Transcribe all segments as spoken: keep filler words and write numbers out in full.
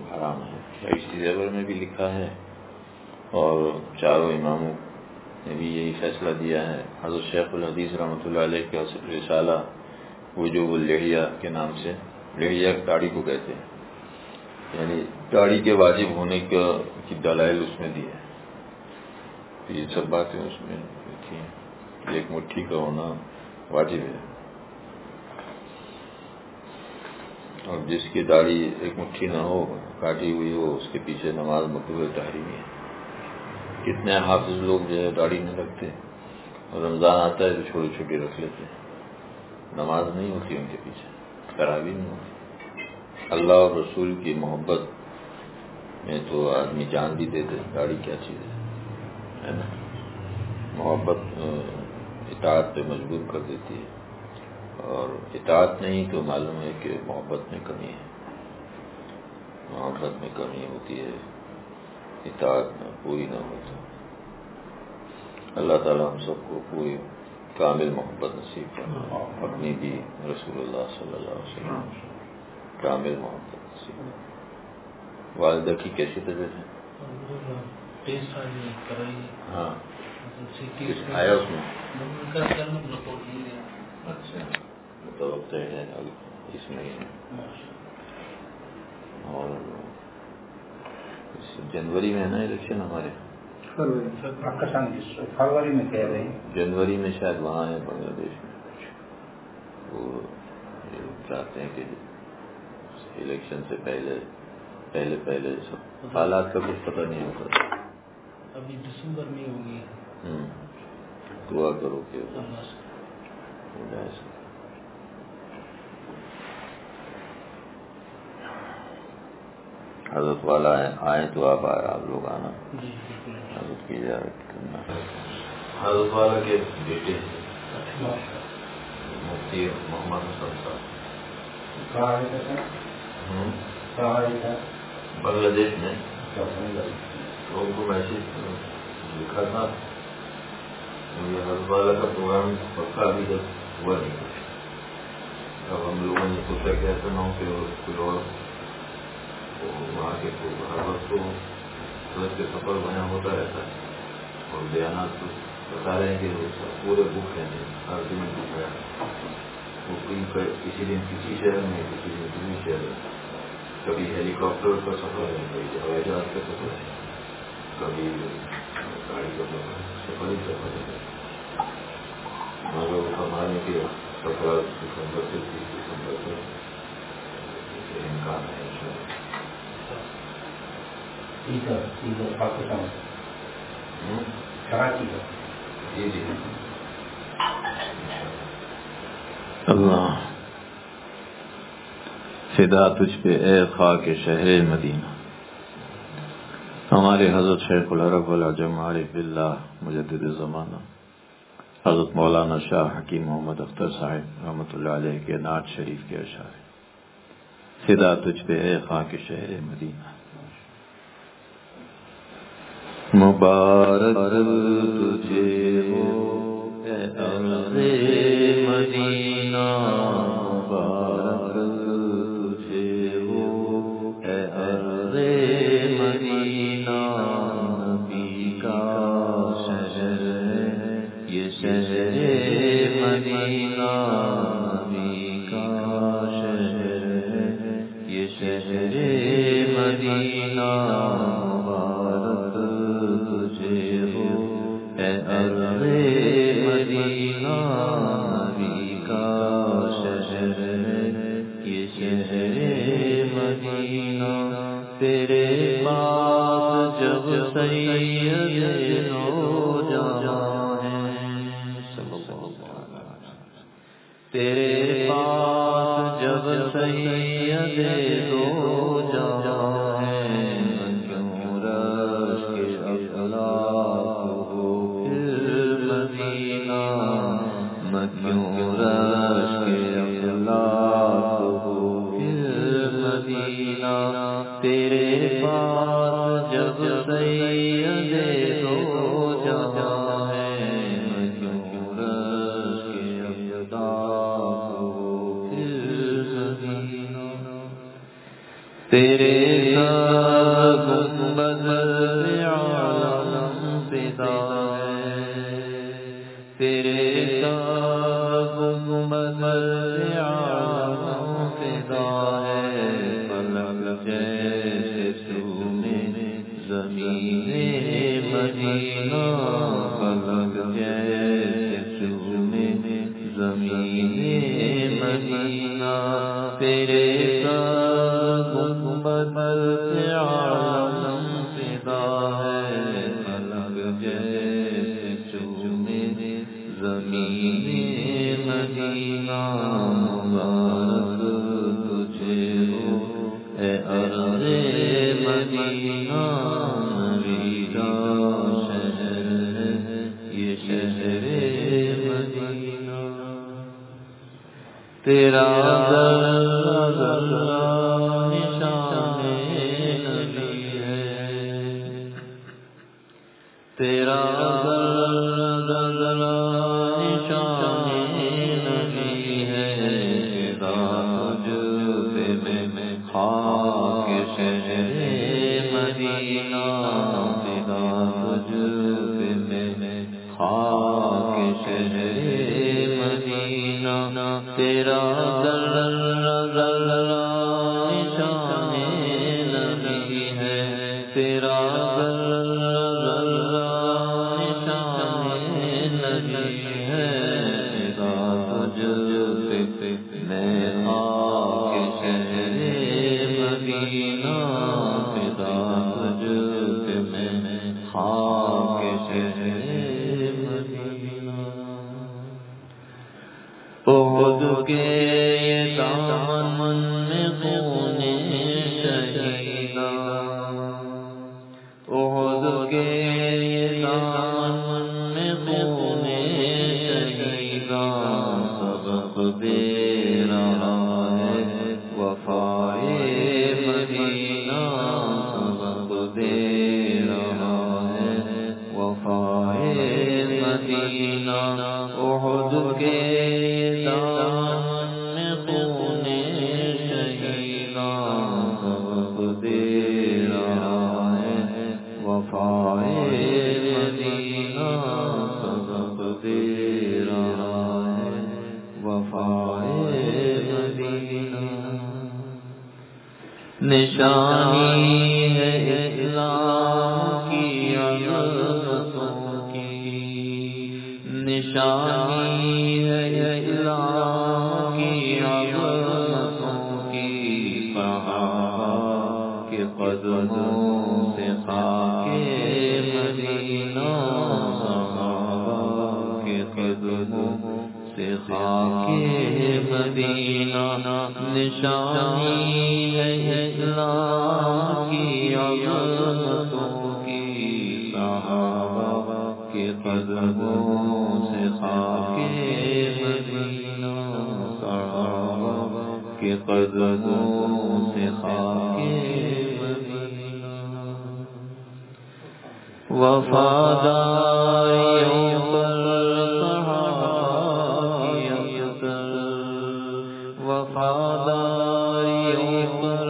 حرام ہے. عیسی زیور میں بھی لکھا ہے اور چاروں اماموں نے بھی یہی فیصلہ دیا ہے. حضرت شیخ الحدیث رحمۃ اللہ علیہ کا رسالہ وجوب اللحیہ کے نام سے، لحیہ داڑھی کو کہتے ہیں، یعنی داڑھی کے واجب ہونے کی دلائل اس میں دی ہے. یہ سب باتیں اس میں لکھی ہیں. ایک مٹھی کا ہونا واجب ہے، اور جس کی داڑھی ایک مٹھی نہ ہو، کاٹی ہوئی ہو، اس کے پیچھے نماز مکروہ تحریمی ہے. کتنے حافظ لوگ جو ہے داڑھی نہیں رکھتے، اور رمضان آتا ہے تو چھوٹی چھوٹی رکھ لیتے ہیں، نماز نہیں ہوتی ان کے پیچھے، تراویح نہیں ہوتی. اللہ اور رسول کی محبت میں تو آدمی جان بھی دے دے، داڑھی کیا چیز ہے نا. محبت اطاعت پہ مجبور کر دیتی ہے، اور اطاعت نہیں تو معلوم ہے کہ محبت میں کمی ہے، محبت میں کمی ہوتی ہے، اطاعت میں پوری نہ ہوتی. اللہ تعالیٰ ہم سب کو پوری کامل محبت نصیب کرنا، اپنی بھی رسول اللہ صلی اللہ علیہ وسلم کامل محبت نصیب. والدہ کی کیسی طبیعت ہے؟ ہاں آیا اس میں اچھا متوقع ہے اس مہینے، اور جنوری میں ہے نا الیکشن ہمارے، فروری میں کہہ رہے ہیں، جنوری میں شاید وہاں ہے بنگلہ دیش میں. وہ چاہتے ہیں کہ الیکشن سے پہلے پہلے پہلے سب حالات کا کچھ پتہ نہیں ہوتا. ابھی دسمبر میں ہوگی. دعا کرو کہ ہو جائے. حضرت والا آئے تو آپ آپ لوگ آنا، حضرت کی زیارت کرنا. حضرت والا کے بیٹے مفتی محمد حسن صاحب بنگلہ دیش میں، تو ان کو میسج لکھا تھا. حضرت والا کا پروگرام پکا ابھی تک ہوا نہیں. اب ہم لوگوں نے سوچا کہ ایسا نہ ہو کہ کوئی اور وہاں کے ہر وقت تو حضرت کے سفر وہاں ہوتا رہتا ہے، اور بیانات تو بتا رہے ہیں کہ پورے بک ہیں، ہر دن بک ہے. کسی دن کسی شہر میں، کسی دن کسی شہر میں، کبھی ہیلی کاپٹر کا سفر ہے، کبھی ہوائی جہاز کا سفر ہے، کبھی گاڑی کا سفر ہے، سفر ہی سفر ہے. مگر ہمارے کے سفر دسمبر سے تیس دسمبر سے امکان ہے پاکستان کراچی کا. جی جی اللہ فدا تجھ پہ اے خاک شہر مدینہ. ہمارے حضرت شیخ العرب والعجم عارف باللہ مجدد زمانہ حضرت مولانا شاہ حکیم محمد اختر صاحب رحمۃ اللہ علیہ کے نعت شریف کے اشعار. فدا تجھ پہ اے خاک شہر مدینہ. مبارک تجھے ہو اے ارض مدینہ، مبارک تجھے ہو اے ارض مدینہ. نبی کا شہر ہے یہ شہر مدینہ، نبی کا شہر ہے یہ شہر مدینہ. مبارک تجھے ہو اے ارض مدینہ، نبی کا شہر ہے یہ شہر مدینہ. تیرے پاس جب سید نو جہاں ہیں، تیرے پاس جب سید دو جہاں ہیں، کیوں رش کے افلاک ہو پھر مدینہ، کیوں رش کے افلاک ہو پھر مدینہ. تیرے پاس جب سید دو جہاں ہیں، کیوں رش کے افلاک ہو پھر مدینہ. تیرے گنبد عالم فدا ہے، تیرے گنبد عالم فدا ہے، فلک جیسے چومے زمین مدینہ، فلک جیسے چومے زمین مدینہ، تیرے گنبد عالم فدا ہے، فلک جیسے چومے زمین مدینہ، مبارک تجھے ہو اے ارض مدینہ، نبی کا شہر ہے یہ شہر مدینہ، تیرا ذرہ ذرہ نشان نبی ہے، تیرا ذرہ ذرہ نشان نبی ہے، فدا تجھ پہ میں خاک شہر مدینہ، فدا تجھ پہ میں خاک شہر مدینہ، تیرا ذرہ ذرہ نشان نبی ہے، تیرا ذرہ ذرہ نشان نبی ہے، فدا تجھ پہ میں خاک شہر مدینہ، فدا تجھ پہ میں خاک شہر مدینہ، احد کے یہ دامن میں خون شہیدہ، احد کے یہ دامن میں خون شہیدہ، سبق دے رہا ہے وفائے مدینہ، سبق دے رہا ہے وفائے مدینہ، احد کے دامن میں خون شہیدہ، سبق دے رہا ہے وفائے مدینہ، سبق دے رہا ہے وفائے مدینہ، نشانی ہے اسلام کی عظمتوں کی، نشانی ہے اسلام کی عظمتوں کی، صحابہ کے قدموں سے خاک مدینہ، صحابہ کے قدموں سے خاک مدینہ، نشانی ہے اسلام کی عظمتوں کی، صحابہ کے قدموں سے خاک مدینہ، صحابہ کے قدموں سے خاک مدینہ، وفاداریوں پر وفاداریوں پر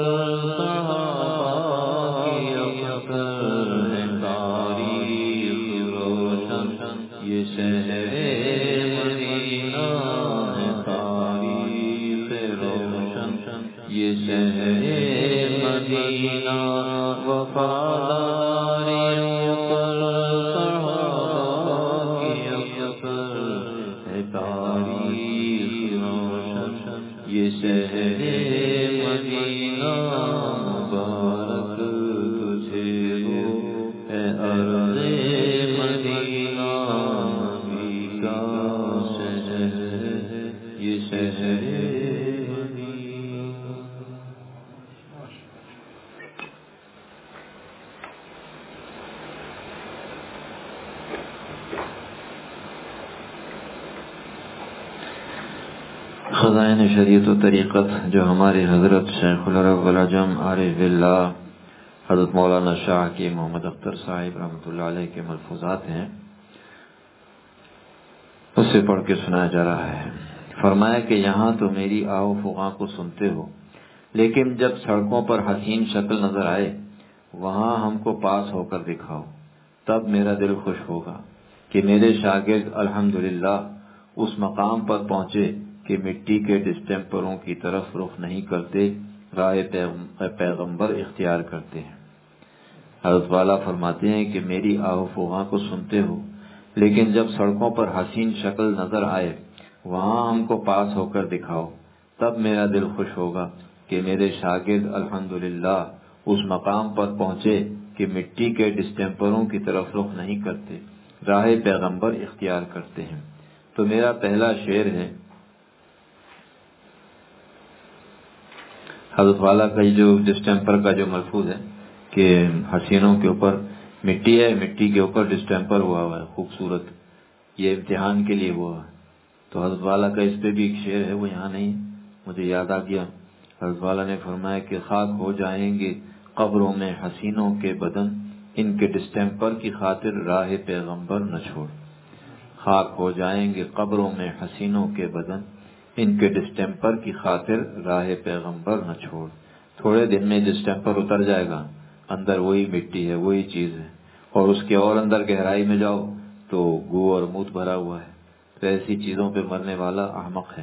صحابہ کی اختر ہے، تاریخ روشن یہ شہر مدینہ ہے، تاریخ روشن یہ شہر مدینہ، وفاداریوں پر صحابہ کی اختر ہے، تاریخ روشن یہ شہر مدینہ، مبارک تجھے ہو اے ارض مدینہ، نبی کا شہر یہ شہر مدینہ۔ خزائن شریعت و طریقت جو ہمارے حضرت شیخ العرب والعجم عارف باللہ حضرت مولانا شاہ کی محمد اختر صاحب رحمۃ اللہ علیہ کے ملفوظات ہیں، اس سے پڑھ کے سنایا جا رہا ہے۔ فرمایا کہ یہاں تو میری آو فغاں کو سنتے ہو، لیکن جب سڑکوں پر حسین شکل نظر آئے وہاں ہم کو پاس ہو کر دکھاؤ، تب میرا دل خوش ہوگا کہ میرے شاگرد الحمدللہ اس مقام پر پہنچے کہ مٹی کے ڈسٹمپروں کی طرف رخ نہیں کرتے، راہ پیغمبر اختیار کرتے ہیں۔ حضرت والا فرماتے ہیں کہ میری آہ و فغاں کو سنتے ہو، لیکن جب سڑکوں پر حسین شکل نظر آئے وہاں ہم کو پاس ہو کر دکھاؤ، تب میرا دل خوش ہوگا کہ میرے شاگرد الحمدللہ اس مقام پر پہنچے کہ مٹی کے ڈسٹمپروں کی طرف رخ نہیں کرتے، راہ پیغمبر اختیار کرتے ہیں۔ تو میرا پہلا شعر ہے حضرت والا کا جو ڈسٹمپر کا جو ملفوظ ہے کہ حسینوں کے اوپر مٹی ہے، مٹی کے اوپر ڈسٹمپر ہوا ہوا ہے خوبصورت، یہ امتحان کے لیے ہوا ہے۔ تو حضرت والا کا اس پہ بھی ایک شعر ہے، وہ یہاں نہیں، مجھے یاد آ گیا۔ حضرت والا نے فرمایا کہ خاک ہو جائیں گے قبروں میں حسینوں کے بدن، ان کے ڈسٹمپر کی خاطر راہ پیغمبر نہ چھوڑ۔ خاک ہو جائیں گے قبروں میں حسینوں کے بدن، ان کے ڈسٹمپر کی خاطر راہ پیغمبر نہ چھوڑ۔ تھوڑے دن میں ڈسٹمپر اتر جائے گا، اندر وہی مٹی ہے، وہی چیز ہے، اور اس کے اور اندر گہرائی میں جاؤ تو گو اور موت بھرا ہوا ہے۔ تو ایسی چیزوں پہ مرنے والا احمق ہے۔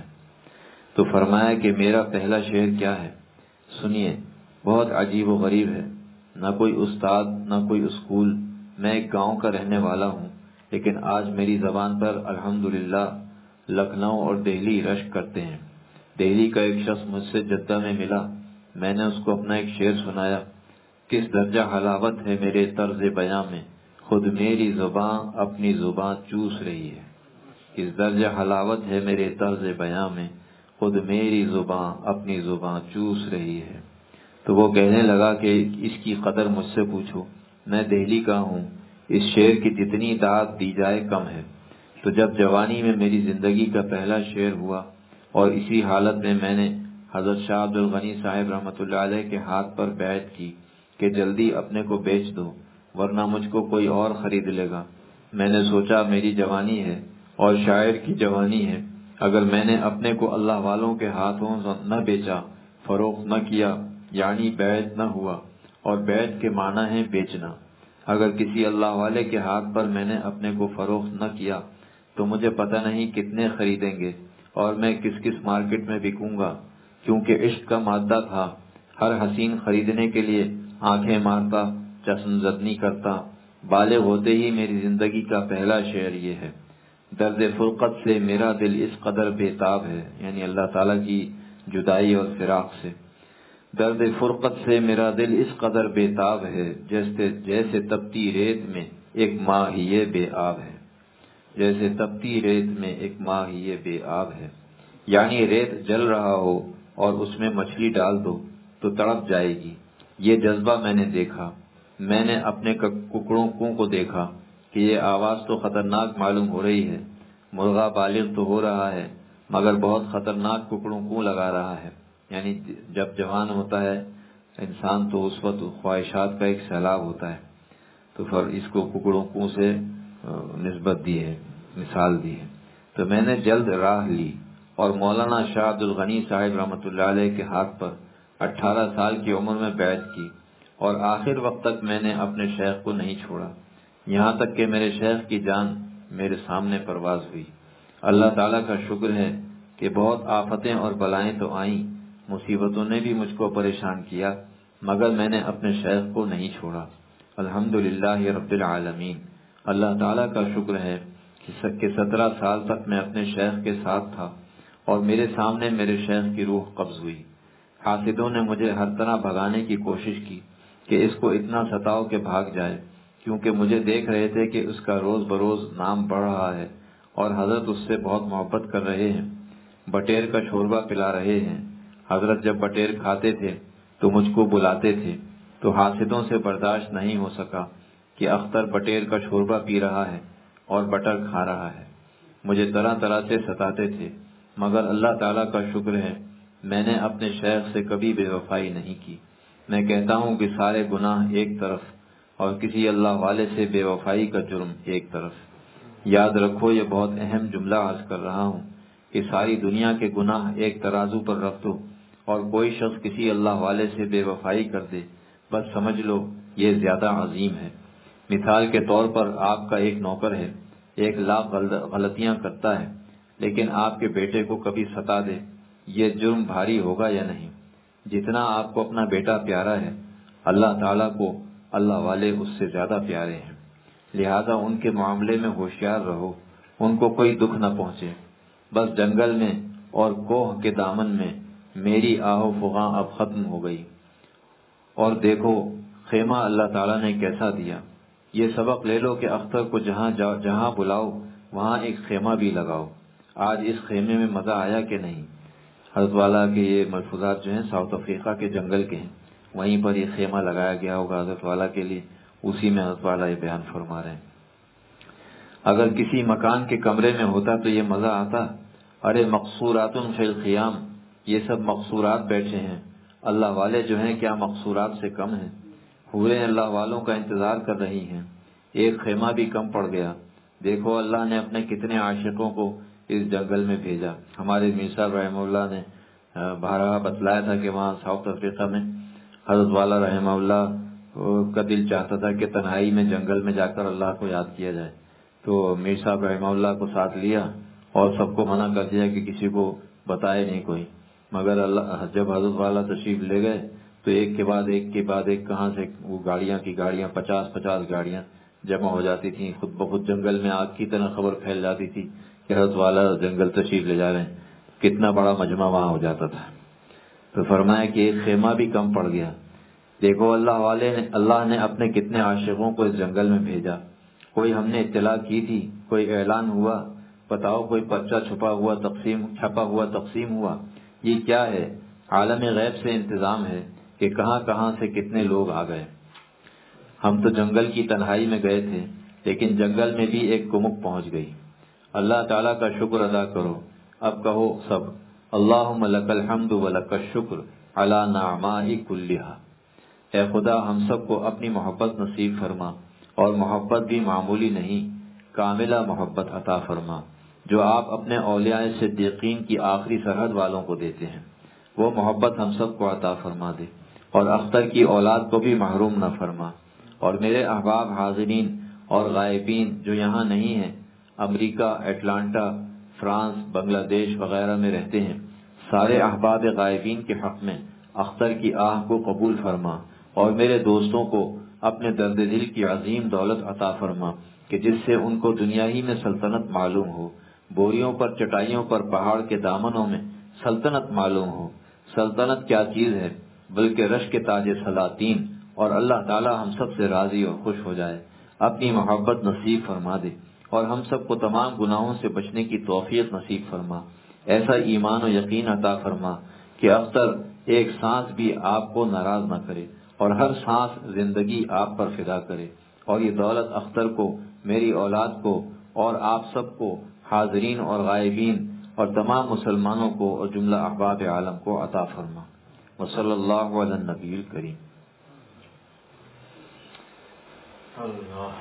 تو فرمایا کہ میرا پہلا شعر کیا ہے، سنیے، بہت عجیب و غریب ہے، نہ کوئی استاد نہ کوئی اسکول، میں ایک گاؤں کا رہنے والا ہوں، لیکن آج میری زبان پر الحمدللہ لکھنؤ اور دہلی رشک کرتے ہیں۔ دہلی کا ایک شخص مجھ سے جدہ میں ملا، میں نے اس کو اپنا ایک شعر سنایا، کس درجہ حلاوت ہے میرے طرز بیاں میں، خود میری زبان اپنی زبان چوس رہی ہے۔ کس درجہ حلاوت ہے میرے طرز بیاں میں، خود میری زبان اپنی زبان چوس رہی ہے۔ تو وہ کہنے لگا کہ اس کی قدر مجھ سے پوچھو، میں دہلی کا ہوں، اس شعر کی جتنی داد دی جائے کم ہے۔ تو جب جوانی میں میری زندگی کا پہلا شعر ہوا اور اسی حالت میں میں نے حضرت شاہ عبد الغنی صاحب رحمۃ اللہ علیہ کے ہاتھ پر بیعت کی کہ جلدی اپنے کو بیچ دو ورنہ مجھ کو کوئی اور خرید لے گا، میں نے سوچا میری جوانی ہے اور شاعر کی جوانی ہے، اگر میں نے اپنے کو اللہ والوں کے ہاتھوں نہ بیچا، فروخت نہ کیا، یعنی بیعت نہ ہوا، اور بیعت کے معنی ہے بیچنا، اگر کسی اللہ والے کے ہاتھ پر میں نے اپنے کو فروخت نہ کیا تو مجھے پتہ نہیں کتنے خریدیں گے اور میں کس کس مارکیٹ میں بکوں گا، کیونکہ عشق کا مادہ تھا، ہر حسین خریدنے کے لیے آنکھیں مارتا، چشم زدنی کرتا۔ بالغ ہوتے ہی میری زندگی کا پہلا شعر یہ ہے، درد فرقت سے میرا دل اس قدر بے تاب ہے، یعنی اللہ تعالیٰ کی جدائی اور فراق سے، درد فرقت سے میرا دل اس قدر بے تاب ہے، جیسے جیسے تپتی ریت میں ایک ماہیے بے آب ہے، جیسے تپتی ریت میں ایک ماہیے بے آب ہے، یعنی ریت جل رہا ہو اور اس میں مچھلی ڈال دو تو تڑپ جائے گی۔ یہ جذبہ میں نے دیکھا، میں نے اپنے ککڑوں کو دیکھا کہ یہ آواز تو خطرناک معلوم ہو رہی ہے، مرغا بالغ تو ہو رہا ہے مگر بہت خطرناک ککڑوں کو لگا رہا ہے، یعنی جب جوان ہوتا ہے انسان تو اس وقت خواہشات کا ایک سیلاب ہوتا ہے، تو پھر اس کو ککڑوں کو سے نسبت دی ہے، مثال دی ہے۔ تو میں نے جلد راہ لی اور مولانا شاہ عبد الغنی صاحب رحمۃ اللہ علیہ کے ہاتھ پر اٹھارہ سال کی عمر میں بیعت کی، اور آخر وقت تک میں نے اپنے شیخ کو نہیں چھوڑا، یہاں تک کہ میرے شیخ کی جان میرے سامنے پرواز ہوئی۔ اللہ تعالیٰ کا شکر ہے کہ بہت آفتیں اور بلائیں تو آئیں، مصیبتوں نے بھی مجھ کو پریشان کیا، مگر میں نے اپنے شیخ کو نہیں چھوڑا، الحمدللہ رب العالمین۔ اللہ تعالیٰ کا شکر ہے کہ سترہ سال تک میں اپنے شیخ کے ساتھ تھا اور میرے سامنے میرے شیخ کی روح قبض ہوئی۔ حاسدوں نے مجھے ہر طرح بھگانے کی کوشش کی کہ اس کو اتنا ستاؤ کہ بھاگ جائے، کیونکہ مجھے دیکھ رہے تھے کہ اس کا روز بروز نام بڑھ رہا ہے اور حضرت اس سے بہت محبت کر رہے ہیں، بٹیر کا شوربہ پلا رہے ہیں۔ حضرت جب بٹیر کھاتے تھے تو مجھ کو بلاتے تھے، تو حاسدوں سے برداشت نہیں ہو سکا کہ اختر بٹیر کا شوربہ پی رہا ہے اور بٹر کھا رہا ہے، مجھے طرح طرح سے ستاتے تھے، مگر اللہ تعالیٰ کا شکر ہے میں نے اپنے شیخ سے کبھی بے وفائی نہیں کی۔ میں کہتا ہوں کہ سارے گناہ ایک طرف اور کسی اللہ والے سے بے وفائی کا جرم ایک طرف۔ یاد رکھو، یہ بہت اہم جملہ عرض کر رہا ہوں کہ ساری دنیا کے گناہ ایک ترازو پر رکھ دو اور کوئی شخص کسی اللہ والے سے بے وفائی کر دے بس سمجھ لو یہ زیادہ عظیم ہے۔ مثال کے طور پر آپ کا ایک نوکر ہے، ایک لاکھ غلطیاں کرتا ہے، لیکن آپ کے بیٹے کو کبھی ستا دے، یہ جرم بھاری ہوگا یا نہیں؟ جتنا آپ کو اپنا بیٹا پیارا ہے، اللہ تعالیٰ کو اللہ والے اس سے زیادہ پیارے ہیں۔ لہذا ان کے معاملے میں ہوشیار رہو، ان کو کوئی دکھ نہ پہنچے۔ بس جنگل میں اور کوہ کے دامن میں میری آہو فغاں اب ختم ہو گئی، اور دیکھو خیمہ اللہ تعالیٰ نے کیسا دیا۔ یہ سبق لے لو کہ اختر کو جہاں جہاں بلاؤ وہاں ایک خیمہ بھی لگاؤ۔ آج اس خیمے میں مزہ آیا کہ نہیں؟ حضرت والا کے یہ ملفوظات جو ہیں ساؤتھ افریقہ کے جنگل کے ہیں، وہیں پر یہ خیمہ لگایا گیا ہوگا حضرت والا کے لیے، اسی میں حضرت والا یہ بیان فرما رہے ہیں۔ اگر کسی مکان کے کمرے میں ہوتا تو یہ مزہ آتا۔ ارے مقصورات فی الخیام، یہ سب مقصورات بیٹھے ہیں، اللہ والے جو ہیں کیا مقصورات سے کم ہیں؟ حوریں اللہ والوں کا انتظار کر رہی ہیں، ایک خیمہ بھی کم پڑ گیا۔ دیکھو اللہ نے اپنے کتنے عاشقوں کو اس جنگل میں بھیجا۔ ہمارے میر صاحب رحمہ اللہ نے بارہا بتلایا تھا کہ وہاں ساؤتھ افریقہ میں حضرت والا رحمہ اللہ کا دل چاہتا تھا کہ تنہائی میں جنگل میں جا کر اللہ کو یاد کیا جائے، تو میر صاحب رحمہ اللہ کو ساتھ لیا اور سب کو منع کر دیا کہ کسی کو بتائے نہیں کوئی۔ مگر اللہ جب حضرت والا تشریف لے گئے تو ایک کے بعد ایک کے بعد ایک کہاں سے وہ گاڑیاں کی گاڑیاں پچاس پچاس گاڑیاں جمع ہو جاتی تھیں، خود بخود جنگل میں آگ کی طرح خبر پھیل جاتی تھی کہ حضرت والا جنگل تشریف لے جا رہے ہیں۔ کتنا بڑا مجمع وہاں ہو جاتا تھا۔ تو فرمایا کہ ایک خیمہ بھی کم پڑ گیا۔ دیکھو اللہ والے نے اللہ نے اپنے کتنے عاشقوں کو اس جنگل میں بھیجا۔ کوئی ہم نے اطلاع کی تھی، کوئی اعلان ہوا، بتاؤ کوئی پرچہ چھپا ہوا تقسیم چھپا ہوا تقسیم ہوا؟ یہ کیا ہے؟ عالم غیب سے انتظام ہے کہ کہاں کہاں سے کتنے لوگ آ گئے۔ ہم تو جنگل کی تنہائی میں گئے تھے، لیکن جنگل میں بھی ایک کمک پہنچ گئی۔ اللہ تعالیٰ کا شکر ادا کرو۔ اب کہو سب اللہم لک الحمد ولک الشکر علی نعماء کلھا۔ اے خدا ہم سب کو اپنی محبت نصیب فرما، اور محبت بھی معمولی نہیں، کاملہ محبت عطا فرما، جو آپ اپنے اولیاء صدیقین کی آخری سرحد والوں کو دیتے ہیں۔ وہ محبت ہم سب کو عطا فرما دے، اور اختر کی اولاد کو بھی محروم نہ فرما۔ اور میرے احباب حاضرین اور غائبین جو یہاں نہیں ہیں، امریکہ، اٹلانٹا، فرانس، بنگلہ دیش وغیرہ میں رہتے ہیں، سارے احباب غائبین کے حق میں اختر کی آہ کو قبول فرما، اور میرے دوستوں کو اپنے درد دل کی عظیم دولت عطا فرما کہ جس سے ان کو دنیا ہی میں سلطنت معلوم ہو، بوریوں پر، چٹائیوں پر، پہاڑ کے دامنوں میں سلطنت معلوم ہو۔ سلطنت کیا چیز ہے بلکہ رش کے تاج سلاطین، اور اللہ تعالی ہم سب سے راضی اور خوش ہو جائے، اپنی محبت نصیب فرما دے، اور ہم سب کو تمام گناہوں سے بچنے کی توفیق نصیب فرما۔ ایسا ایمان و یقین عطا فرما کہ اختر ایک سانس بھی آپ کو ناراض نہ کرے، اور ہر سانس زندگی آپ پر فدا کرے، اور یہ دولت اختر کو، میری اولاد کو، اور آپ سب کو، حاضرین اور غائبین اور تمام مسلمانوں کو اور جملہ احباب عالم کو عطا فرما۔ وصلی اللہ علی النبی الکریم۔ اللہ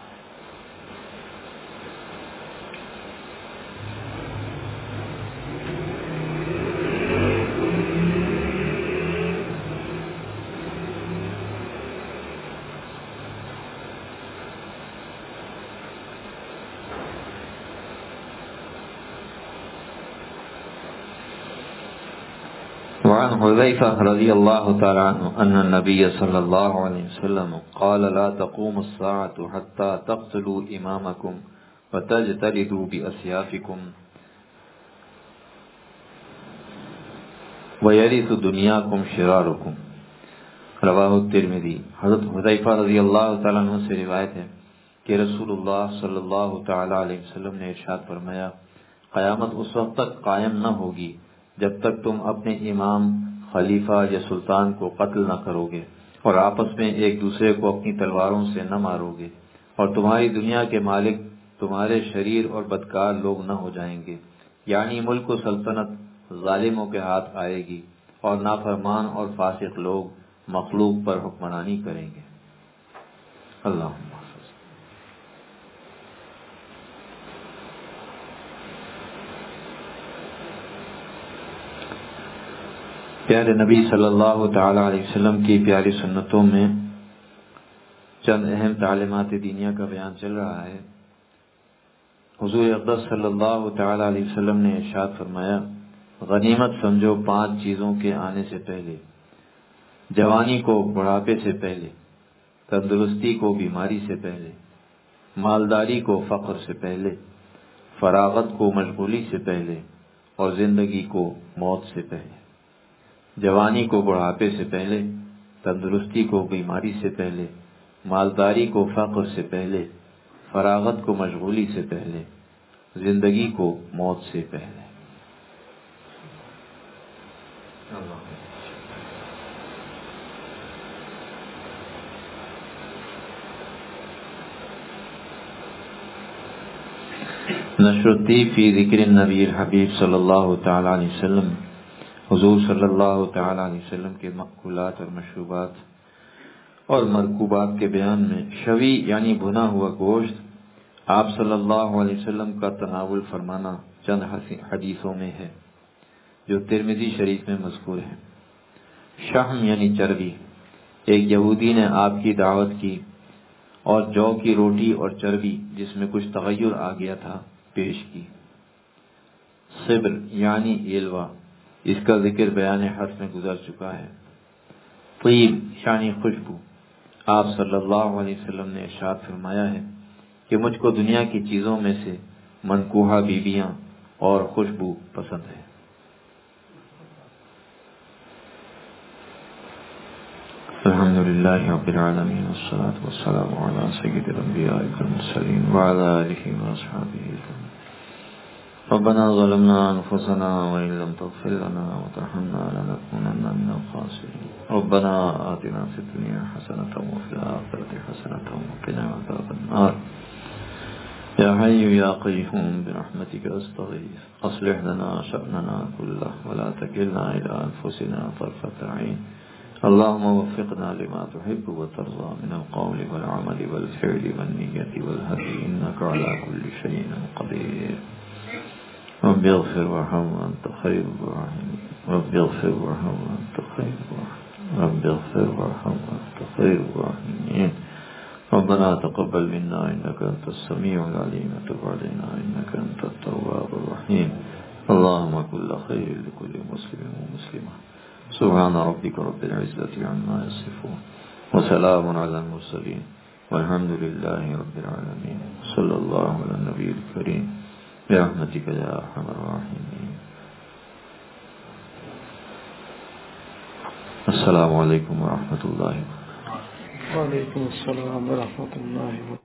وعن حذيفة رضي الله تعالى عنه أن النبي صلى الله عليه وسلم قال لا تقوم الساعة حتى تقتلوا إمامكم وتجتلدوا بأسيافكم ويرث دنياكم شراركم۔ رواہ الترمذی۔ حضرت حذیفہ رضی اللہ تعالیٰ عنہ سے روایت ہے کہ رسول اللہ صلی اللہ تعالیٰ علیہ وسلم نے ارشاد فرمایا، قیامت اس وقت تک قائم نہ ہوگی جب تک تم اپنے امام، خلیفہ یا سلطان کو قتل نہ کرو گے، اور آپس میں ایک دوسرے کو اپنی تلواروں سے نہ مارو گے، اور تمہاری دنیا کے مالک تمہارے شریر اور بدکار لوگ نہ ہو جائیں گے، یعنی ملک و سلطنت ظالموں کے ہاتھ آئے گی، اور نافرمان اور فاسق لوگ مخلوق پر حکمرانی کریں گے۔ اللہم پیارے نبی صلی اللہ تعالی علیہ وسلم کی پیاری سنتوں میں چند اہم تعلیمات دینیہ کا بیان چل رہا ہے۔ حضور اقدس صلی اللہ تعالی علیہ وسلم نے ارشاد فرمایا، غنیمت سمجھو پانچ چیزوں کے آنے سے پہلے، جوانی کو بڑھاپے سے پہلے، تندرستی کو بیماری سے پہلے، مالداری کو فقر سے پہلے، فراغت کو مشغولی سے پہلے، اور زندگی کو موت سے پہلے۔ جوانی کو بڑھاپے سے پہلے، تندرستی کو بیماری سے پہلے، مالداری کو فقر سے پہلے، فراغت کو مشغولی سے پہلے، زندگی کو موت سے پہلے۔ نشر الطیب فی ذکر النبی الحبیب صلی اللہ تعالی علیہ وسلم، حضور صلی اللہ تعالی علیہ وسلم کے مأکولات اور مشروبات اور مرکوبات کے بیان میں شوی یعنی بھنا ہوا گوشت آپ صلی اللہ علیہ وسلم کا تناول فرمانا چند حدیثوں میں ہے جو ترمذی شریف میں مذکور ہے۔ شحم یعنی چربی، ایک یہودی نے آپ کی دعوت کی اور جو کی روٹی اور چربی جس میں کچھ تغیر آ گیا تھا پیش کی۔ صبر یعنی یلوا، اس کا ذکر بیان حق میں گزر چکا ہے۔ طیب یعنی خوشبو، آپ صلی اللہ علیہ وسلم نے ارشاد فرمایا ہے کہ مجھ کو دنیا کی چیزوں میں سے منکوحہ بیویاں اور خوشبو پسند ہے۔ الحمدللہ رب العالمین والصلاة والسلام علی سید الانبیاء والمرسلین وعلی آلہ واصحابہ اجمعین۔ ربنا ظلمنا انفسنا وان لم تغفر لنا وترحمنا لنكونن من الخاسرين ربنا آتنا في الدنيا حسنة وفي الآخرة حسنة وقنا عذاب النار يا حي يا قيوم برحمتك أستغيث أصلح لنا شأننا كله ولا تكلنا إلى أنفسنا طرفة عين اللهم وفقنا لما تحب وترضى من القول والعمل والفعل والنية والهدي إنك على كل شيء قدير رب اغفر وارحم وانت خير الراحمين رب اغفر وارحم وانت خير الراحمين رب اغفر وارحم وانت خير الراحمين ربنا تقبل منا انك انت السميع العليم وتب علينا انك انت التواب الرحيم اللهم كل خير لكل مسلم ومسلمة سبحان ربك رب العزة عما يصفون وسلام على المرسلين والحمد لله رب العالمين صلى الله على النبي الكريم برحمتك يا ارحم الراحمين۔ السلام علیکم ورحمۃ اللہ۔ وعلیکم السلام ورحمۃ اللہ۔